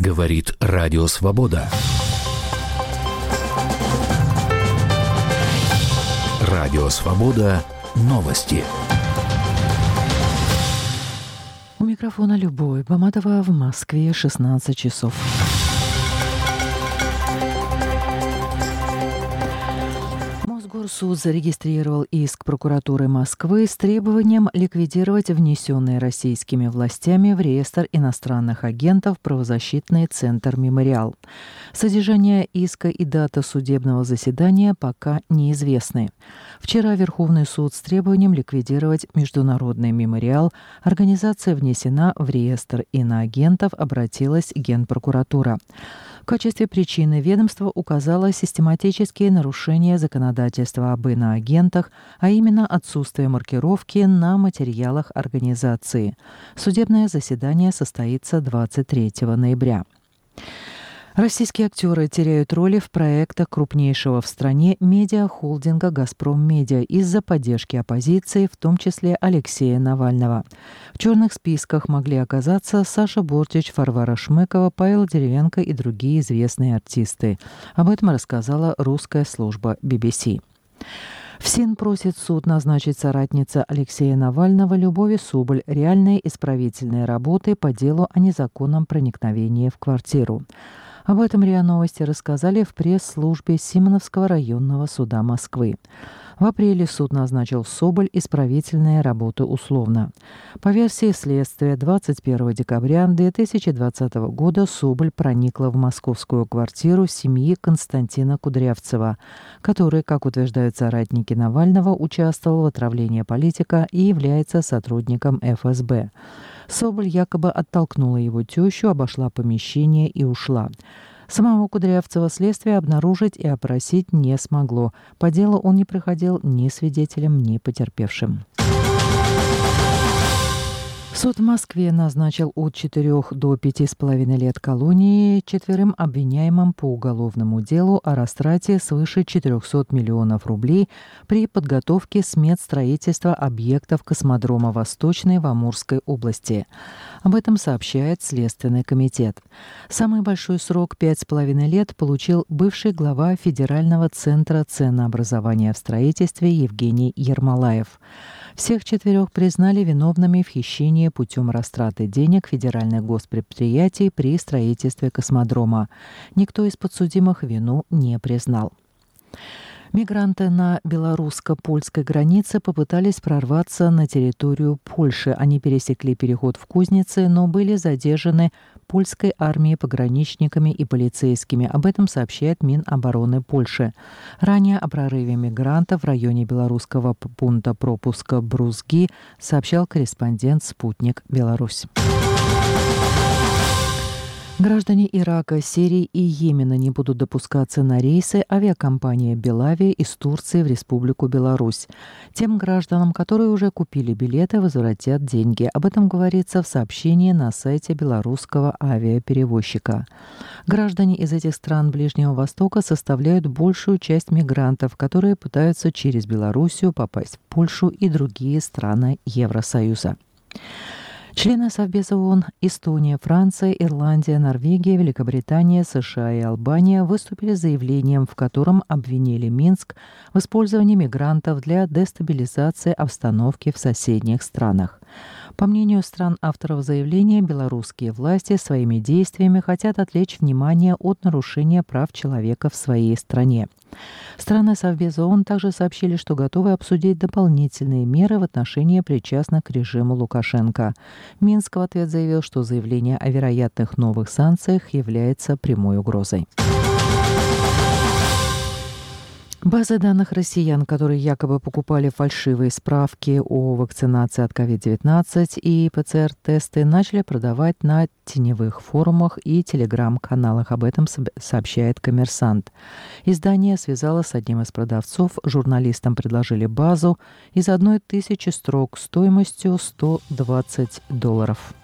Говорит Радио Свобода. Радио Свобода. Новости. У микрофона Любовь Баматова, в Москве 16 часов. Мосгорсуд зарегистрировал иск прокуратуры Москвы с требованием ликвидировать внесенные российскими властями в реестр иностранных агентов правозащитный центр «Мемориал». Содержание иска и дата судебного заседания пока неизвестны. Вчера Верховный суд с требованием ликвидировать Международный мемориал. Организация внесена в реестр иноагентов, обратилась Генпрокуратура. В качестве причины ведомство указало систематические нарушения законодательства об иноагентах, а именно отсутствие маркировки на материалах организации. Судебное заседание состоится 23 ноября. Российские актеры теряют роли в проектах крупнейшего в стране медиахолдинга «Газпром Медиа» из-за поддержки оппозиции, в том числе Алексея Навального. В черных списках могли оказаться Саша Бортич, Варвара Шмыкова, Павел Деревянко и другие известные артисты. Об этом рассказала русская служба BBC. ФСИН просит суд назначить соратнице Алексея Навального Любови Соболь реальные исправительные работы по делу о незаконном проникновении в квартиру. Об этом РИА Новости рассказали в пресс-службе Симоновского районного суда Москвы. В апреле суд назначил Соболь исправительные работы условно. По версии следствия, 21 декабря 2020 года Соболь проникла в московскую квартиру семьи Константина Кудрявцева, который, как утверждают соратники Навального, участвовал в отравлении политика и является сотрудником ФСБ. Соболь якобы оттолкнула его тещу, обошла помещение и ушла. Самого Кудрявцева следствие обнаружить и опросить не смогло. По делу он не приходил ни свидетелем, ни потерпевшим. Суд в Москве назначил от 4 до 5,5 лет колонии 4 обвиняемым по уголовному делу о растрате свыше 400 миллионов рублей при подготовке смет строительства объектов космодрома «Восточный» в Амурской области. Об этом сообщает Следственный комитет. Самый большой срок 5,5 лет получил бывший глава Федерального центра ценообразования в строительстве Евгений Ермолаев. Всех 4 признали виновными в хищении путем растраты денег федеральных госпредприятий при строительстве космодрома. Никто из подсудимых вину не признал. Мигранты на белорусско-польской границе попытались прорваться на территорию Польши. Они пересекли переход в Кузнице, но были задержаны польской армией, пограничниками и полицейскими. Об этом сообщает Минобороны Польши. Ранее о прорыве мигрантов в районе белорусского пункта пропуска Брузги сообщал корреспондент «Спутник Беларусь». Граждане Ирака, Сирии и Йемена не будут допускаться на рейсы авиакомпании «Белавия» из Турции в Республику Беларусь. Тем гражданам, которые уже купили билеты, возвратят деньги. Об этом говорится в сообщении на сайте белорусского авиаперевозчика. Граждане из этих стран Ближнего Востока составляют большую часть мигрантов, которые пытаются через Белоруссию попасть в Польшу и другие страны Евросоюза. Члены Совбеза ООН Эстония, Франция, Ирландия, Норвегия, Великобритания, США и Албания выступили с заявлением, в котором обвинили Минск в использовании мигрантов для дестабилизации обстановки в соседних странах. По мнению стран-авторов заявления, белорусские власти своими действиями хотят отвлечь внимание от нарушения прав человека в своей стране. Страны Совбеза ООН также сообщили, что готовы обсудить дополнительные меры в отношении причастных к режиму Лукашенко. Минск в ответ заявил, что заявление о вероятных новых санкциях является прямой угрозой. Базы данных россиян, которые якобы покупали фальшивые справки о вакцинации от COVID-19 и ПЦР-тесты, начали продавать на теневых форумах и телеграм-каналах. Об этом сообщает «Коммерсант». Издание связалось с одним из продавцов, журналистам предложили базу из 1000 строк стоимостью $120.